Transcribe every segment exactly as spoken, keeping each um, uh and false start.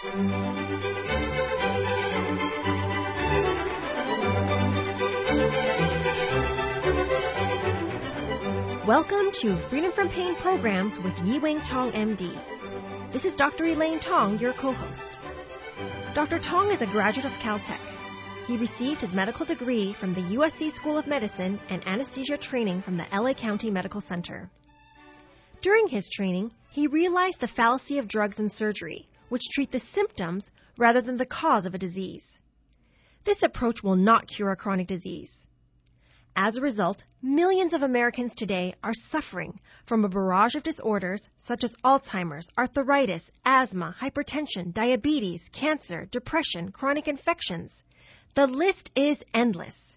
Welcome to Freedom from Pain Programs with Yi-Wing Tong, M D. This is Doctor Elaine Tong, your co-host. Doctor Tong is a graduate of Caltech. He received his medical degree from the U S C School of Medicine and anesthesia training from the L A County Medical Center. During his training, he realized the fallacy of drugs and surgery, which treat the symptoms rather than the cause of a disease. This approach will not cure a chronic disease. As a result, millions of Americans today are suffering from a barrage of disorders such as Alzheimer's, arthritis, asthma, hypertension, diabetes, cancer, depression, chronic infections. The list is endless.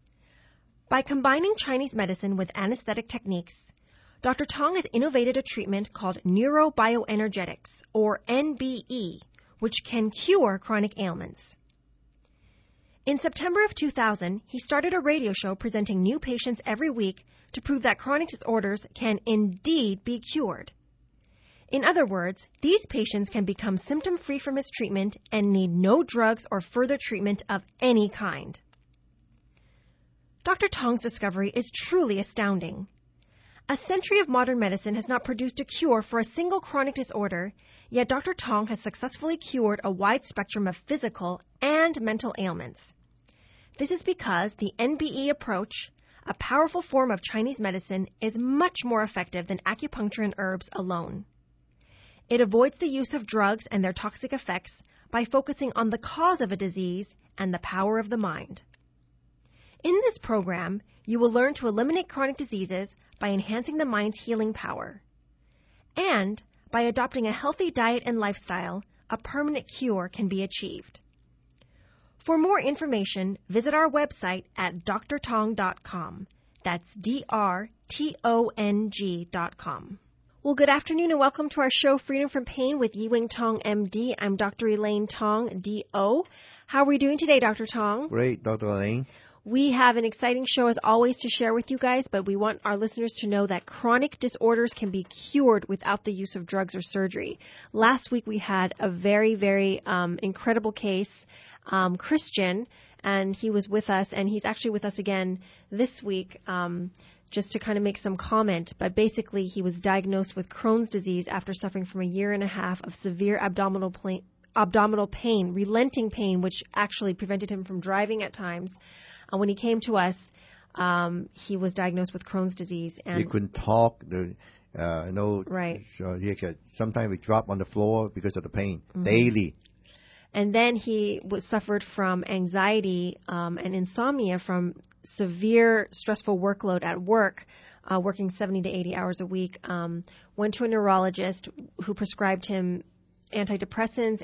By combining Chinese medicine with anesthetic techniques, Doctor Tong has innovated a treatment called neurobioenergetics, or N B E, which can cure chronic ailments. In September of two thousand, he started a radio show presenting new patients every week to prove that chronic disorders can indeed be cured. In other words, these patients can become symptom-free from his treatment and need no drugs or further treatment of any kind. Doctor Tong's discovery is truly astounding. A century of modern medicine has not produced a cure for a single chronic disorder, yet Doctor Tong has successfully cured a wide spectrum of physical and mental ailments. This is because the N B E approach, a powerful form of Chinese medicine, is much more effective than acupuncture and herbs alone. It avoids the use of drugs and their toxic effects by focusing on the cause of a disease and the power of the mind. In this program, you will learn to eliminate chronic diseases by enhancing the mind's healing power. And by adopting a healthy diet and lifestyle, a permanent cure can be achieved. For more information, visit our website at d r tong dot com. That's D R T O N G dot com. Well, good afternoon and welcome to our show, Freedom from Pain with Yi-Wing Tong, M D. I'm Doctor Elaine Tong, D O. How are we doing today, Doctor Tong? Great, Doctor Elaine. We have an exciting show, as always, to share with you guys, but we want our listeners to know that chronic disorders can be cured without the use of drugs or surgery. Last week, we had a very, very um, incredible case, um, Christian, and he was with us, and he's actually with us again this week, um, just to kind of make some comment. But basically, he was diagnosed with Crohn's disease after suffering from a year and a half of severe abdominal pain, abdominal pain, relenting pain, which actually prevented him from driving at times. Uh, when he came to us, um, he was diagnosed with Crohn's disease. And he couldn't talk. The, uh, you know, right. So he could, sometimes he drop on the floor because of the pain, mm-hmm. daily. And then he was suffered from anxiety um, and insomnia from severe stressful workload at work, uh, working seventy to eighty hours a week. Um, went to a neurologist who prescribed him antidepressants,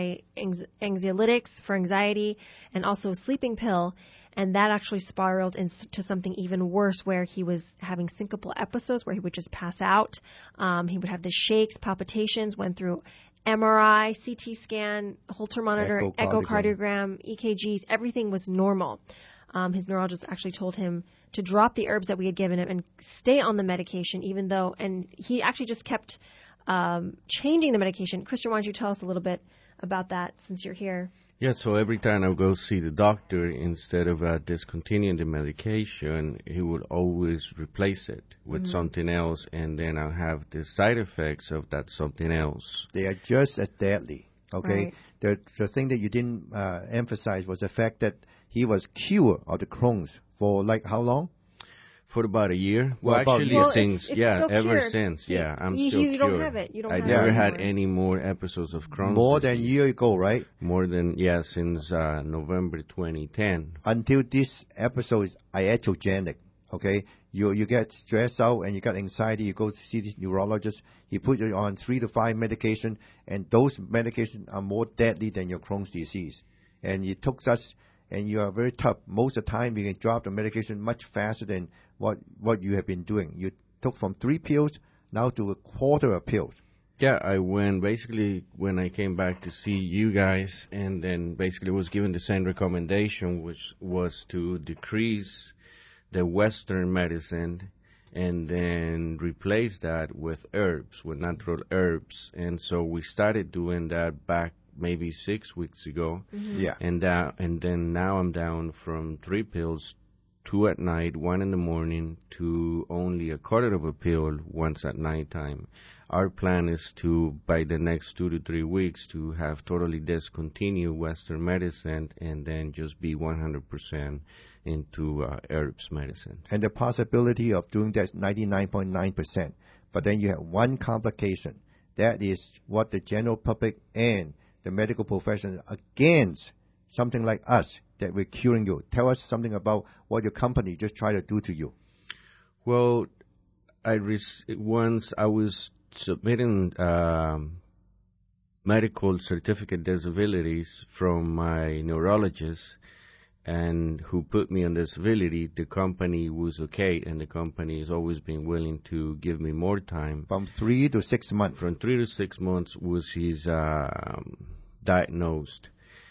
anti-anxiolytics for anxiety, and also a sleeping pill. And that actually spiraled into something even worse, where he was having syncopal episodes where he would just pass out. Um, he would have the shakes, palpitations, went through M R I, C T scan, Holter monitor, echocardiogram, echocardiogram E K Gs. Everything was normal. Um, his neurologist actually told him to drop the herbs that we had given him and stay on the medication, even though, and he actually just kept um, changing the medication. Christian, why don't you tell us a little bit about that since you're here? Yeah, so every time I go see the doctor, instead of uh, discontinuing the medication, he would always replace it with mm-hmm. something else, and then I'll have the side effects of that something else. They are just as deadly, okay? Right. The, the thing that you didn't uh, emphasize was the fact that he was cured of the Crohn's for like how long? For about a year. Well, well actually, well, since, it's, it's yeah, ever cured. since, yeah, I'm you, still you cured. don't have it. You don't I have never it had anymore. any more episodes of Crohn's More disease. than a year ago, right? More than, yeah, since uh, November twenty ten. Until this episode is iatrogenic, okay? You you get stressed out and you got anxiety, you go to see this neurologist. He put you on three to five medication, and those medications are more deadly than your Crohn's disease. And it took us, and you are very tough. Most of the time, you can drop the medication much faster than what what you have been doing. You took from three pills now to a quarter of pills. Yeah, I went basically when I came back to see you guys, and then basically was given the same recommendation, which was to decrease the Western medicine and then replace that with herbs, with natural herbs. And so we started doing that back maybe six weeks ago. Mm-hmm. Yeah. And uh, and then now I'm down from three pills, two at night, one in the morning, to only a quarter of a pill once at nighttime. Our plan is to, by the next two to three weeks, to have totally discontinued Western medicine and then just be one hundred percent into uh, herbs medicine. And the possibility of doing that is ninety-nine point nine percent. But then you have one complication. That is what the general public and the medical profession against something like us that we're curing you. Tell us something about what your company just tried to do to you. Well, I rec- once I was submitting um, medical certificate disabilities from my neurologist, and who put me on disability. The company was okay, and the company has always been willing to give me more time. From three to six months. From three to six months was his um, diagnosed.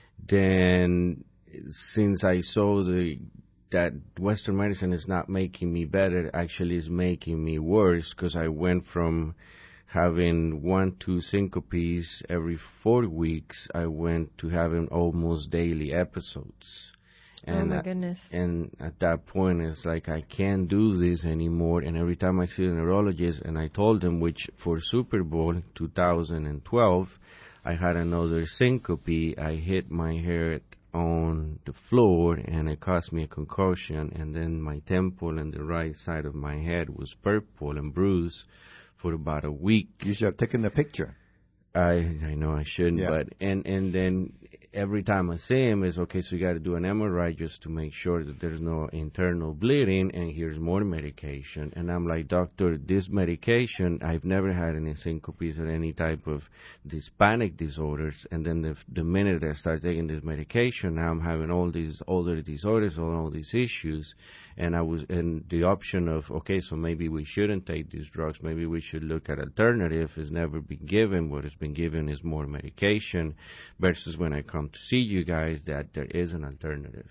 Then, since I saw the that Western medicine is not making me better, actually is making me worse, because I went from having one, two syncopes every four weeks, I went to having almost daily episodes. And oh my uh, goodness. And at that point, it's like, I can't do this anymore. And every time I see a neurologist, and I told them, which for Super Bowl two thousand twelve, I had another syncope. I hit my head on the floor, and it caused me a concussion. And then my temple and the right side of my head was purple and bruised for about a week. You should have taken a picture. I I know I shouldn't, Yeah. but and and then every time I see him is okay. So you got to do an M R I just to make sure that there's no internal bleeding, and here's more medication. And I'm like, doctor, this medication, I've never had any syncopes or any type of these panic disorders. And then the the minute I start taking this medication, now I'm having all these other disorders, all, all these issues. And I was in the option of, okay, so maybe we shouldn't take these drugs. Maybe we should look at alternative. It's never been given. What has been given is more medication, versus when I come to see you guys that there is an alternative.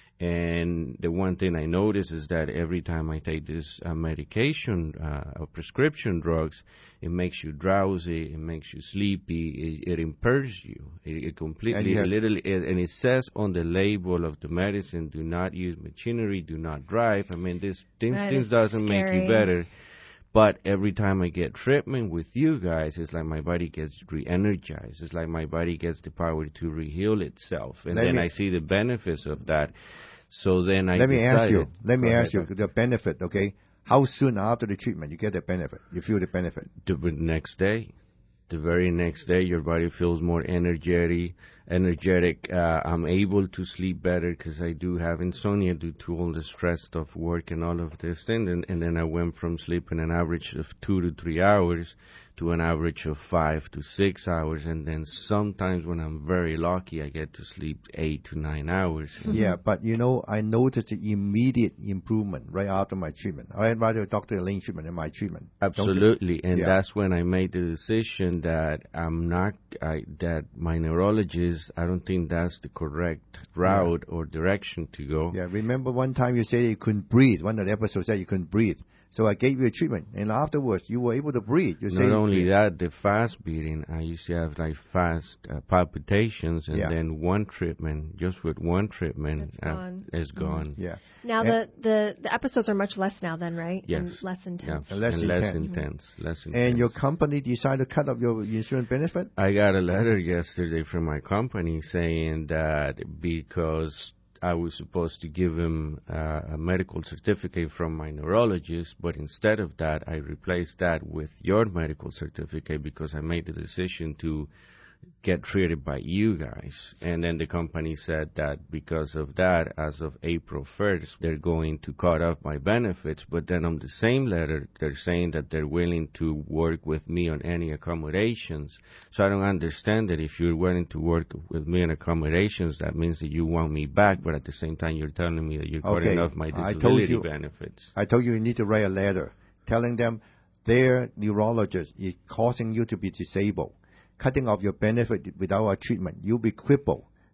And the one thing I notice is that every time I take this uh, medication, uh, or prescription drugs, it makes you drowsy, it makes you sleepy, it, it impairs you. It, it completely, And, literally, it, and it says on the label of the medicine, do not use machinery, do not drive. I mean, this things, That things is doesn't make scary. you better. But every time I get treatment with you guys, it's like my body gets re-energized. It's like my body gets the power to re-heal itself. And Let then me- I see the benefits of that. So then I Let me decided, ask you. Let me Go ask you ahead, the benefit, okay? How soon after the treatment you get the benefit? You feel the benefit? the next day. The very next day, your body feels more energetic. Energetic. Uh, I'm able to sleep better because I do have insomnia due to all the stress of work and all of this thing. And, and then I went from sleeping an average of two to three hours to an average of five to six hours. And then sometimes when I'm very lucky, I get to sleep eight to nine hours. Yeah, but you know, I noticed the immediate improvement right after my treatment. I had rather Doctor Elaine treatment than my treatment. Don't you? Absolutely, and Yeah. that's when I made the decision that I'm not, I, that my neurologist, I don't think that's the correct route or direction to go. Yeah, remember one time you said you couldn't breathe. One of the episodes said you couldn't breathe. So I gave you a treatment, and afterwards you were able to breathe. You Not say, only that, the fast beating, I used to have like fast uh, palpitations, and Yeah. then one treatment, just with one treatment, It's uh, gone. is gone. Yeah, Now And- the, the the episodes are much less now, then, right? Yes. And less Yeah, intense. And less and less intense. intense. Less intense. and your company decided to cut off your insurance benefit. I got a letter yesterday from my company saying that because I was supposed to give him uh, a medical certificate from my neurologist, but instead of that, I replaced that with your medical certificate because I made the decision to get treated by you guys. And then the company said that because of that, as of April first, they're going to cut off my benefits. But then on the same letter, they're saying that they're willing to work with me on any accommodations. So I don't understand that if you're willing to work with me on accommodations, that means that you want me back, but at the same time, you're telling me that you're Okay, cutting off my I told disability you- benefits. I told you you need to write a letter telling them their neurologist is causing you to be disabled, cutting off your benefit without a treatment. You'll be crippled.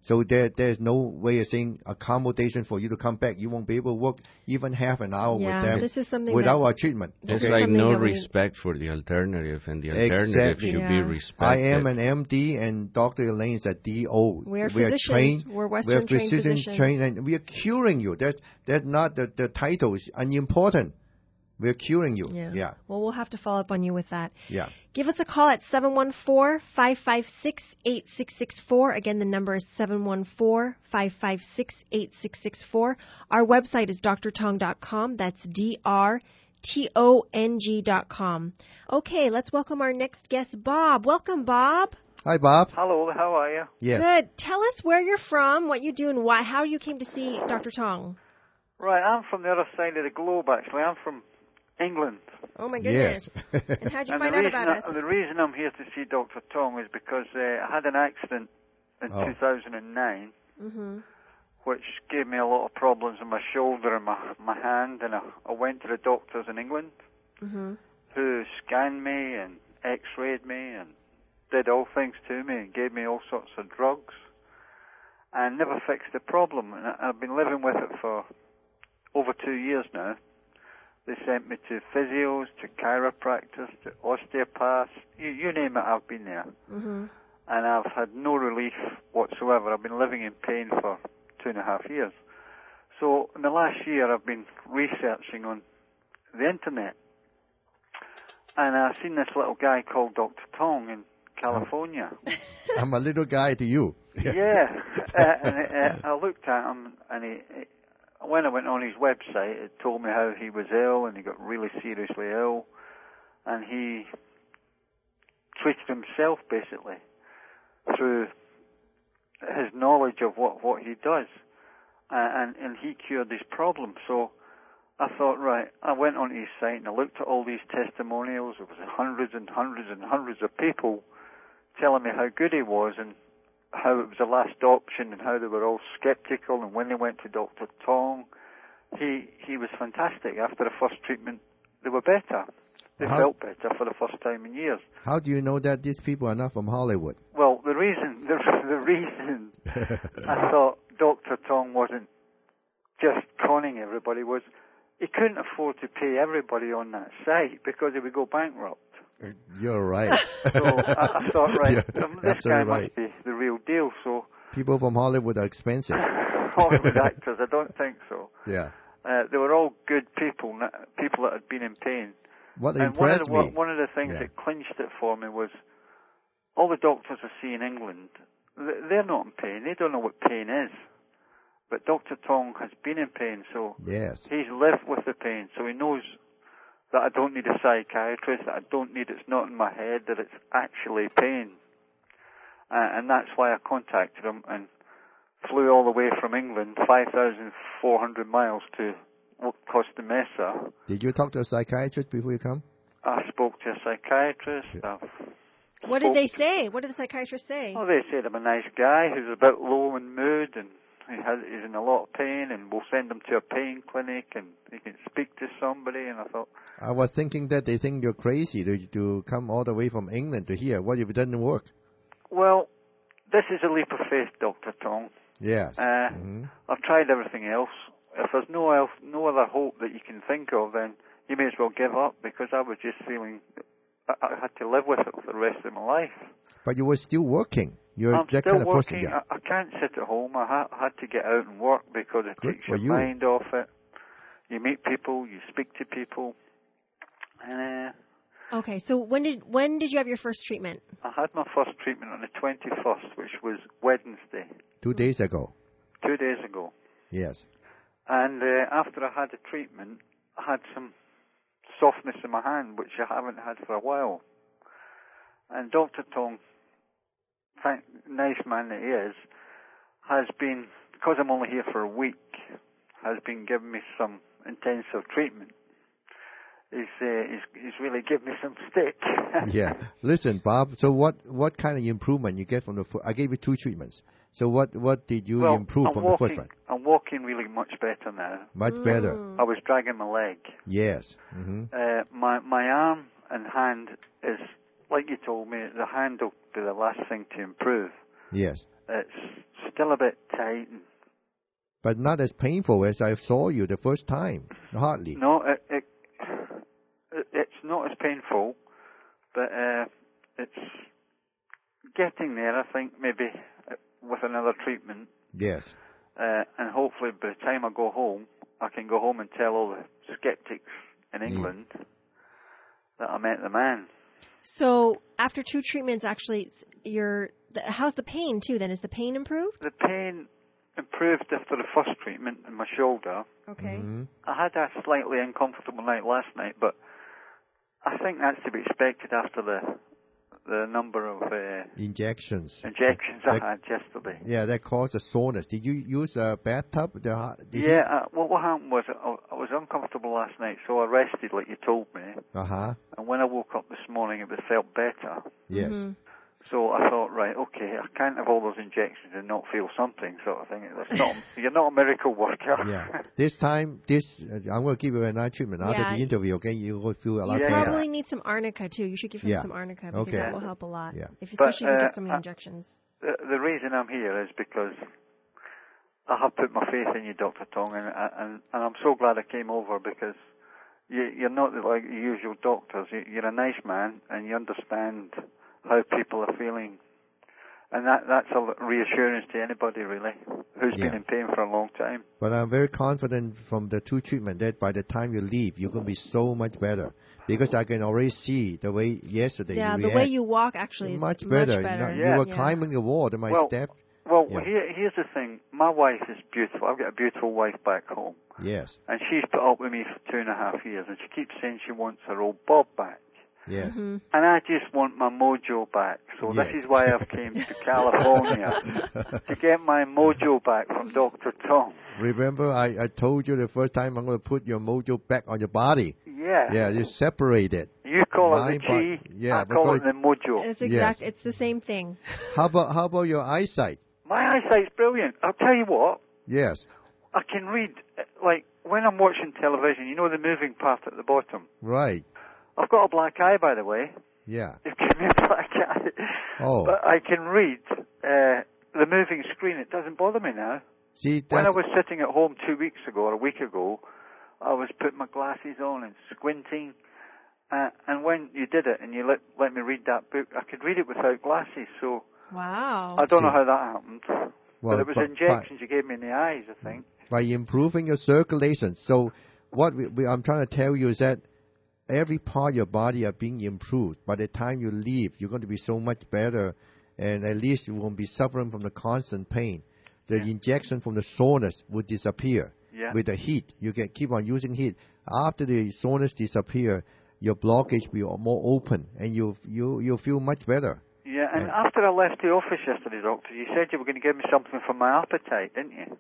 So there, there's no way of saying accommodation for you to come back. You won't be able to work even half an hour Yeah, with them this is something without that- our treatment. It's okay? like Something no that we- respect for the alternative, and the alternative Exactly. should Yeah. be I respected. am an M D, and Doctor Elaine is a D O. We are we are physicians. trained. We're we are Western trained physician physicians. trained, and we are curing you. That's that's not the the title is unimportant. We're curing you. Yeah. Yeah. Well, we'll have to follow up on you with that. Yeah. Give us a call at seven one four, five five six, eight six six four. Again, the number is seven one four, five five six, eight six six four. Our website is d r tong dot com. That's D R T O N G dot com. Okay, let's welcome our next guest, Bob. Welcome, Bob. Hi, Bob. Hello, how are you? Yes. Good. Tell us where you're from, what you do, and why, how you came to see Doctor Tong. Right, I'm from the other side of the globe, actually. I'm from England. Oh, my goodness. Yes. And how'd you and find the out reason about I, us? the reason I'm here to see Doctor Tong is because uh, I had an accident in Oh. two thousand nine, Mm-hmm. which gave me a lot of problems in my shoulder and my, my hand, and I, I went to the doctors in England, Mm-hmm. who scanned me and x-rayed me and did all things to me and gave me all sorts of drugs and never fixed the problem. And I, I've been living with it for over two years now. They sent me to physios, to chiropractors, to osteopaths. You, you name it, I've been there. Mm-hmm. And I've had no relief whatsoever. I've been living in pain for two and a half years. So in the last year, I've been researching on the internet. And I've seen this little guy called Doctor Tong in California. I'm a little guy to you. Yeah. uh, and uh, I looked at him, and he, he, when I went on his website, it told me how he was ill, and he got really seriously ill, and he treated himself, basically, through his knowledge of what, what he does, uh, and, and he cured his problem. So I thought, right, I went onto his site, and I looked at all these testimonials. There was hundreds and hundreds and hundreds of people telling me how good he was, and how it was the last option, and how they were all skeptical, and when they went to Doctor Tong, he he was fantastic. After the first treatment, they were better. They How- felt better for the first time in years. How do you know that these people are not from Hollywood? Well, the reason the, the reason I thought Doctor Tong wasn't just conning everybody was he couldn't afford to pay everybody on that site because he would go bankrupt. You're right. So I, I thought, right, You're um, this guy absolutely right. must be the real deal. So People from Hollywood are expensive. Hollywood actors, I don't think so. Yeah. Uh, they were all good people, n- people that had been in pain. What And one of, impressed the, me. one of the things Yeah. that clinched it for me was all the doctors I see in England, th- they're not in pain. They don't know what pain is. But Doctor Tong has been in pain, so Yes. he's lived with the pain, so he knows that I don't need a psychiatrist, that I don't need, it's not in my head, that it's actually pain. Uh, and that's why I contacted him and flew all the way from England, five thousand four hundred miles to Costa Mesa. Did you talk to a psychiatrist before you come? I spoke to a psychiatrist. Yeah. I've What did spoke they to- say? What did the psychiatrist say? Oh, they said I'm a nice guy who's a bit low in mood, and he has, he's in a lot of pain, and we'll send him to a pain clinic, and he can speak to somebody. And I thought, I was thinking that they think you're crazy to, to come all the way from England to here. What if it doesn't work? well, this is a leap of faith, Doctor Tong. Yes. Uh, Mhm. I've tried everything else. If there's no else, no other hope that you can think of, then you may as well give up, because I was just feeling I, I had to live with it for the rest of my life. But you were still working. You're I'm that still kind of person. working. Yeah. I, I can't sit at home. I ha- had to get out and work because it Good takes for your you. mind off it. You meet people, you speak to people, and uh, Okay, so when did when did you have your first treatment? I had my first treatment on the twenty-first, which was Wednesday, Two days ago. two days ago. Yes. And uh, after I had the treatment, I had some softness in my hand, which I haven't had for a while. And Doctor Tong, thank, nice man that he is, has been, because I'm only here for a week, has been giving me some intensive treatment. He's, uh, he's, he's really given me some stick. Yeah. Listen, Bob. So what what kind of improvement you get from the? Fir- I gave you two treatments. So what what did you well, improve I'm from walking, the first one? I'm walking really much better now. Much better. Mm. I was dragging my leg. Yes. Hmm. Uh, my my arm and hand is, like you told me, the hand will be the last thing to improve. Yes. It's still a bit tight. And But not as painful as I saw you the first time. Hardly. no, it, it, it it's not as painful, but uh, it's getting there. I think maybe with another treatment. Yes. Uh, and hopefully by the time I go home, I can go home and tell all the skeptics in England mm. that I met the man. So after two treatments, actually, you're, how's the pain too then? Is the pain improved? The pain improved after the first treatment in my shoulder. Okay. Mm-hmm. I had a slightly uncomfortable night last night, but I think that's to be expected after the the number of uh, injections injections that, I had yesterday. Yeah, that caused a soreness. Did you use a bathtub? The, did yeah, uh, well, what happened was I, I was uncomfortable last night, so I rested like you told me. Uh-huh. And when I woke up this morning, it felt better. Yes. Mm-hmm. So I thought, right, okay, I can't have all those injections and not feel something, sort of thing. That's not, you're not a miracle worker. Yeah. This time, this uh, I'm going to give you another treatment yeah. after the interview, okay? You will feel a lot yeah, better. You probably need some arnica, too. You should give him yeah. some arnica because okay. that will help a lot, yeah. if, especially but, uh, if you give so many I, injections. The, the reason I'm here is because I have put my faith in you, Doctor Tong, and, and, and I'm so glad I came over because you, you're not like the usual doctors. You're a nice man and you understand how people are feeling. And that that's a reassurance to anybody, really, who's yeah. been in pain for a long time. But I'm very confident from the two treatments that by the time you leave, you're going to be so much better. Because I can already see the way yesterday yeah, you the react. way you walk actually is much better. Much better. You, know, yeah. you were yeah. climbing the wall to my well, step. Well, yeah. here, here's the thing. My wife is beautiful. I've got a beautiful wife back home. Yes. And she's put up with me for two and a half years, and she keeps saying she wants her old bob back. Yes. Mm-hmm. And I just want my mojo back. So yes. this is why I've came to California, to get my mojo back from Doctor Tong. Remember, I, I told you the first time I'm going to put your mojo back on your body. Yeah. Yeah, you separate it. You call My it the chi, bo- yeah, I call it the mojo. It's exact. Yes. It's the same thing. How about how about your eyesight? My eyesight's brilliant. I'll tell you what. Yes. I can read, like, when I'm watching television, you know the moving part at the bottom? Right. I've got a black eye, by the way. Yeah. You've given me a black eye. Oh. But I can read uh, the moving screen. It doesn't bother me now. See, that's... When I was sitting at home two weeks ago or a week ago, I was putting my glasses on and squinting. Uh, and when you did it and you let, let me read that book, I could read it without glasses. So Wow. I don't see. know how that happened. Well, but it was but, injections you gave me in the eyes, I think. By improving your circulation. So what we, we, I'm trying to tell you is that every part of your body are being improved. By the time you leave, you're going to be so much better, and at least you won't be suffering from the constant pain. The yeah. injection from the soreness would disappear yeah. with the heat. You can keep on using heat. After the soreness disappear, your blockage will be more open, and you you you'll feel much better. Yeah, and uh, after I left the office yesterday, Doctor, you said you were going to give me something for my appetite, didn't you?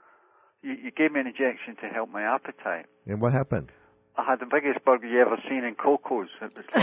You, you gave me an injection to help my appetite. And what happened? I had the biggest burger you ever seen in Coco's. It was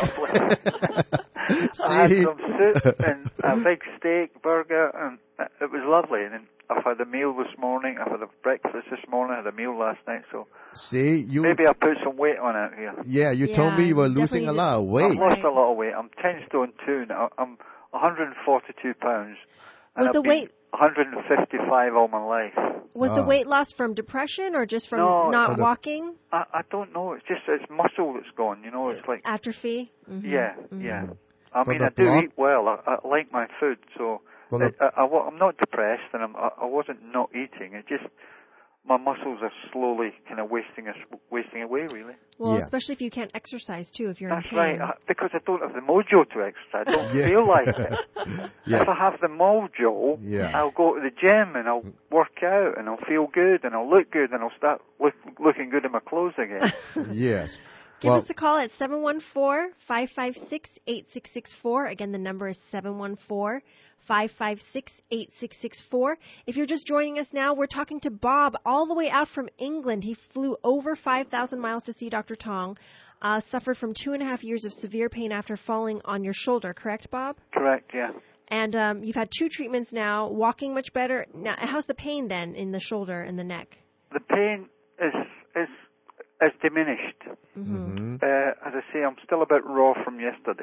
lovely. I had some soup and a big steak burger, and it was lovely. And then I've had a meal this morning. I've had a breakfast this morning. I had a meal last night. So See, you maybe I put some weight on out here. Yeah, you Yeah, told me you were you losing a definitely lot of did. weight. I've lost Right. a lot of weight. I'm ten stone two now. I'm one hundred forty-two pounds. And Was I've the been weight one hundred fifty-five all my life. was Oh. the weight loss from depression or just from No, not from the- walking? I, I don't know. It's just it's muscle that's gone. You know, it's like Atrophy? Mm-hmm. yeah, Mhm. yeah. I From mean, the I do block? eat well. I, I like my food, so From the- I, I, I, I'm not depressed, and I'm, I, I wasn't not eating. It just my muscles are slowly kind of wasting us, wasting away, really. Well, Yeah. especially if you can't exercise too, if you're That's in pain. right, I, because I don't have the mojo to exercise. I don't Yeah. feel like it. Yeah. If I have the mojo, Yeah. I'll go to the gym and I'll work out and I'll feel good and I'll look good and I'll start look, looking good in my clothes again. Yes. Give Well, us a call at seven one four, five five six, eight six six four. Again, the number is seven one four, five five six, eight six six four. If you're just joining us now, we're talking to Bob all the way out from England. He flew over five thousand miles to see Doctor Tong, uh, suffered from two and a half years of severe pain after falling on your shoulder. Correct, Bob? Correct, yeah. And um, you've had two treatments now, walking much better. Now, how's the pain then in the shoulder and the neck? The pain is is is diminished. Mm-hmm. mhm. Uh, as I say, I'm still a bit raw from yesterday.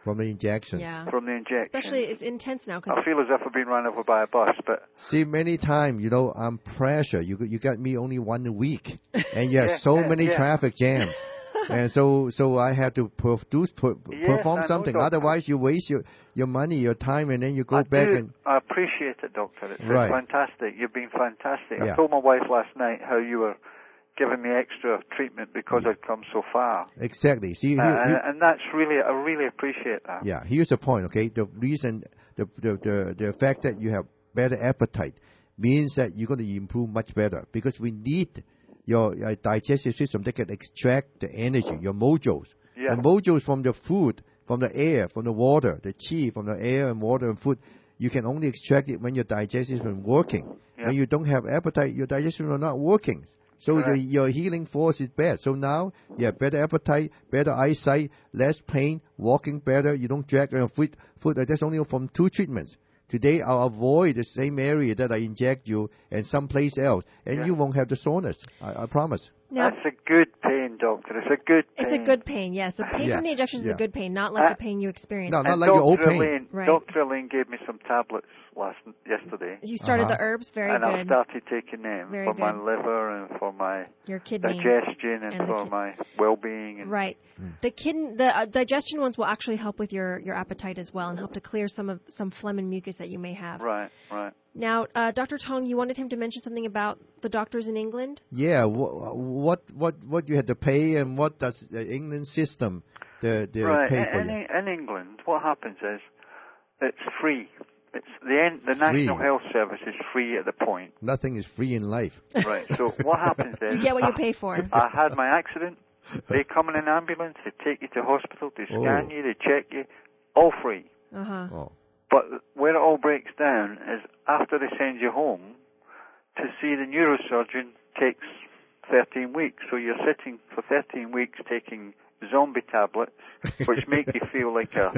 from the injections. Yeah. from the injection. Especially it's intense now. Cause I feel as if I've been run over by a bus, but See, many times, you know, I'm pressure. You you got me only one a week, and you have Yeah, so yeah, many yeah. traffic jams, and so so I have to produce per, Yes, perform I know, something. Doctor. Otherwise, you waste your your money, your time, and then you go I back do. and I appreciate it, Doctor. It's, it's Right. fantastic. You've been fantastic. Yeah. I told my wife last night how you were giving me extra treatment because I'd come so far. exactly. See, Uh, here- and, here- and that's really, I really appreciate that. yeah. Here's the point. Okay, the reason, the the the, the fact that you have better appetite means that you're going to improve much better because we need your uh, digestive system that can extract the energy, your mojos. Yeah. The mojos from the food, from the air, from the water, the chi from the air and water and food. You can only extract it when your digestive system is working. Yeah. When you don't have appetite, your digestion is not working. So the, Correct. your healing force is bad. So now you have better appetite, better eyesight, less pain, walking better. You don't drag your foot. foot. That's only from two treatments. Today I'll avoid the same area that I inject you and someplace else, and Yeah. you won't have the soreness. I, I promise. now, That's a good pain, Doctor. It's a good pain. it's a good pain. Yes, the pain Yeah, from the injections is yeah. a good pain, not like Uh, the pain you experience. No, not And like your old Doctor pain. Elaine, Right. Doctor Elaine gave me some tablets last yesterday, You started Uh-huh. the herbs, very and I've good. started taking them Very for my good. liver and for my Your kidney. digestion and, and the for kid- my well-being. And Right. The kidney, the uh, digestion ones will actually help with your, your appetite as well and help to clear some of some phlegm and mucus that you may have. Right, right. Now, uh, Doctor Tong, you wanted him to mention something about the doctors in England? Yeah. Wh- what what what you had to pay and what does the England system the the Right. pay In, for in, you? in England, what happens is it's free. It's the end, the National Free. Health Service is free at the point. Nothing is free in life. Right. So what happens is You get what you pay for. I had my accident. They come in an ambulance. They take you to hospital. They scan Oh. you. They check you. All free. Uh huh. Oh. But where it all breaks down is after they send you home, to see the neurosurgeon takes thirteen weeks. So you're sitting for thirteen weeks taking zombie tablets, which make you feel like a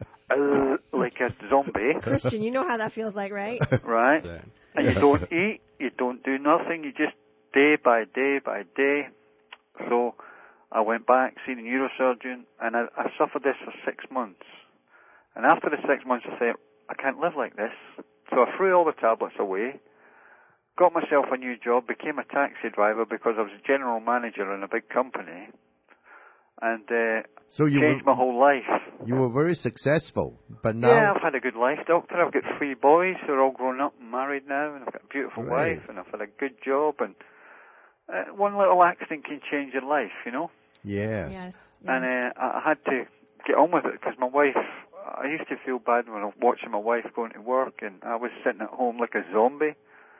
uh, like a zombie, Christian, you know how that feels like, right? right? And you don't eat, you don't do nothing, you just day by day by day. So I went back, see the neurosurgeon, and I, I suffered this for six months. And after the six months, I thought, I can't live like this. So I threw all the tablets away, got myself a new job, became a taxi driver because I was a general manager in a big company, and uh, So you changed were, my whole life. you were very successful, but Yeah, now I've had a good life, Doctor. I've got three boys who are all grown up and married now, and I've got a beautiful Right. wife, and I've had a good job, and uh, one little accident can change your life, you know? yes. Yes. And yes. uh, I had to get on with it because my wife, I used to feel bad when I was watching my wife going to work, and I was sitting at home like a zombie.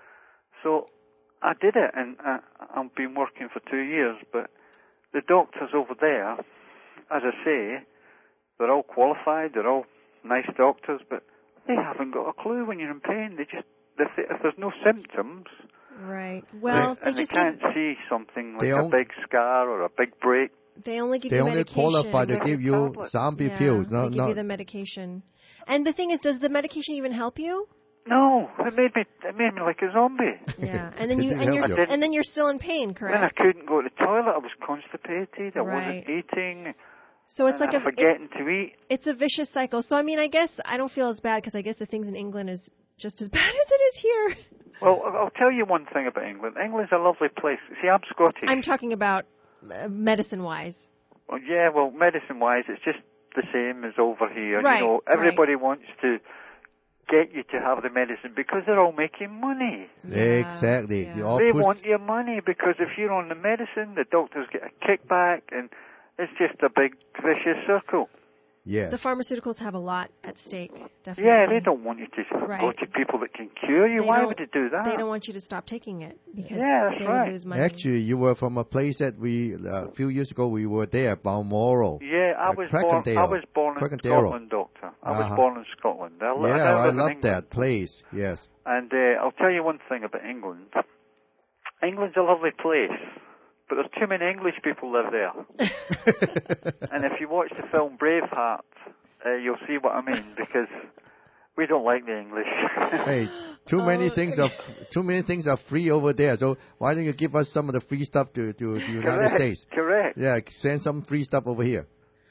So I did it, and I, I've been working for two years, but the doctors over there, as I say, they're all qualified, they're all nice doctors, but they haven't got a clue when you're in pain. They just, if, they, if there's no symptoms, Right. Well, and they they just can't give, see something like They a on- big scar or a big break. they only give They you only medication. qualify to Yeah. give you Tablet. zombie yeah, pills. No, they give no. you the medication. And the thing is, does the medication even help you? No, it made me, it made me like a zombie. Yeah. And then It you didn't and you're help you. and then you're still in pain, Then I correct? couldn't go to the toilet. I was constipated. I Right. wasn't eating. So it's and like I a it, forgetting to eat. it's a vicious cycle. So I mean, I guess I don't feel as bad because I guess the things in England is just as bad as it is here. Well, I'll tell you one thing about England. England's a lovely place. See, I'm Scottish. I'm talking about uh, medicine-wise. Well, yeah, well, medicine-wise, it's just the same as over here. Right, You know, everybody wants to get you to have the medicine because they're all making money. Yeah, Exactly. yeah. They all They push- want your money because if you're on the medicine, the doctors get a kickback, and it's just a big vicious circle. Yes. The pharmaceuticals have a lot at stake, definitely. Yeah, they don't want you to go Right. to people that can cure you. They Why don't- would they do that? They don't want you to stop taking it because Yeah, that's they right. would lose money. Actually, you were from a place that we uh, a few years ago we were there, Balmoral. Yeah, I Uh, was born. I Cracondale. was born in Cracondale. Scotland, Doctor. I was Uh-huh. born in Scotland. I, li- Yeah, now I live in love England. that place. Yes. And uh, I'll tell you one thing about England. England's a lovely place, but there's too many English people live there. And if you watch the film Braveheart, uh, you'll see what I mean because we don't like the English. Hey, too many Oh, things are too many things are free over there. So why don't you give us some of the free stuff to to the United Correct. States? Correct. Yeah, send some free stuff over here.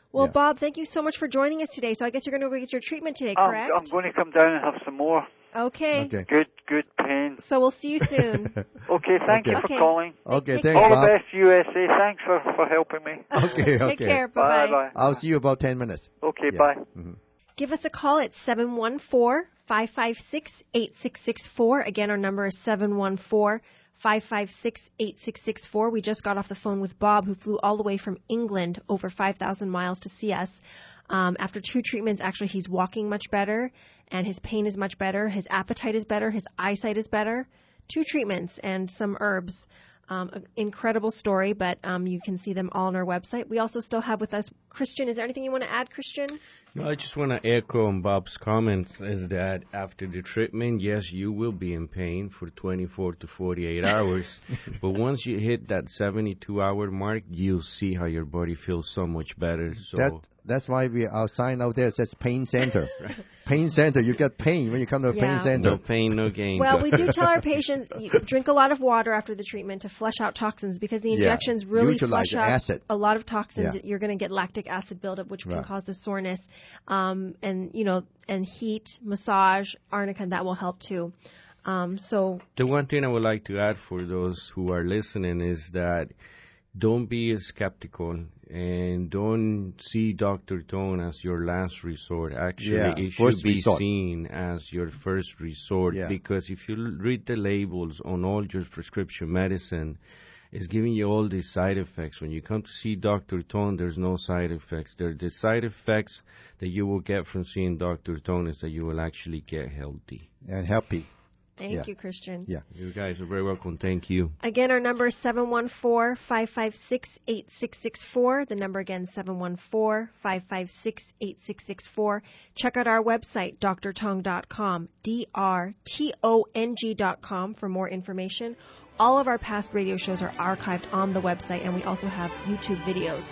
Well, Yeah. Bob, thank you so much for joining us today. So I guess you're going to go get your treatment today, I'm, correct? I'm going to come down and have some more. Okay. Okay. Good, good pain. So we'll see you soon. Okay, thank Okay. you for Okay. calling. Okay, Take thanks, All Bob. the best, U S A. Thanks for, for helping me. Okay, okay. Take care. Bye Bye-bye. bye. I'll see you about ten minutes. Okay, Yeah. bye. Mhm. Give us a call at seven one four, five five six, eight six six four. Again, our number is seven one four, five five six, eight six six four. We just got off the phone with Bob, who flew all the way from England over five thousand miles to see us. Um, after two treatments, actually, he's walking much better, and his pain is much better. His appetite is better. His eyesight is better. Two treatments and some herbs. Um, an incredible story, but um, you can see them all on our website. We also still have with us Christian. Is there anything you want to add, Christian? No, I just want to echo on Bob's comments is that after the treatment, yes, you will be in pain for twenty-four to forty-eight hours. But once you hit that seventy-two hour mark, you'll see how your body feels so much better. So That that's why we our sign out there says pain center. Pain center. You get pain when you come to a Yeah. pain center. no pain, no gain. Well, we do tell our patients you drink a lot of water after the treatment to flush out toxins because the Yeah. injections really Neutralize flush the out acid. a lot of toxins. Yeah. You're going to get lactic acid buildup, which can Right. cause the soreness, um, and you know, and heat, massage, arnica, and that will help too. Um, so The one thing I would like to add for those who are listening is that don't be skeptical and don't see Doctor Tone as your last resort. Actually, Yeah, it should first be resort. seen as your first resort Yeah. because if you l- read the labels on all your prescription medicine, it's giving you all these side effects. When you come to see Doctor Tone, there's no side effects. There, the side effects that you will get from seeing Doctor Tone is that you will actually get healthy. And happy. thank Yeah. you, Christian. Yeah. You guys are very welcome. Thank you. Again, our number is seven one four, five five six, eight six six four. The number again, seven one four, five five six, eight six six four. Check out our website, d r tong dot com, D R T O N G dot com for more information. All of our past radio shows are archived on the website, and we also have YouTube videos.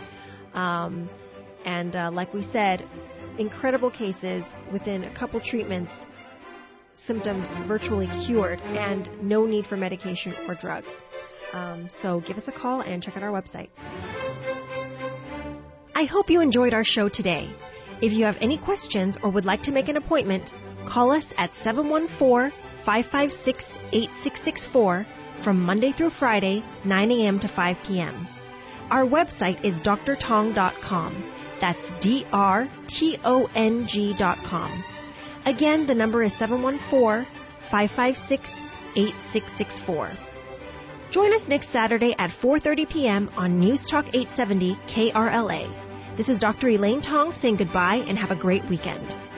Um, and uh, like we said, incredible cases within a couple treatments, symptoms virtually cured, and no need for medication or drugs. Um, so give us a call and check out our website. I hope you enjoyed our show today. If you have any questions or would like to make an appointment, call us at seven one four, five five six, eight six six four from Monday through Friday, nine a.m. to five p.m. Our website is d r tong dot com. That's D R T O N G dot com. Again, the number is seven one four, five five six, eight six six four. Join us next Saturday at four thirty p.m. on News Talk eight seventy K R L A. This is Doctor Elaine Tong saying goodbye and have a great weekend.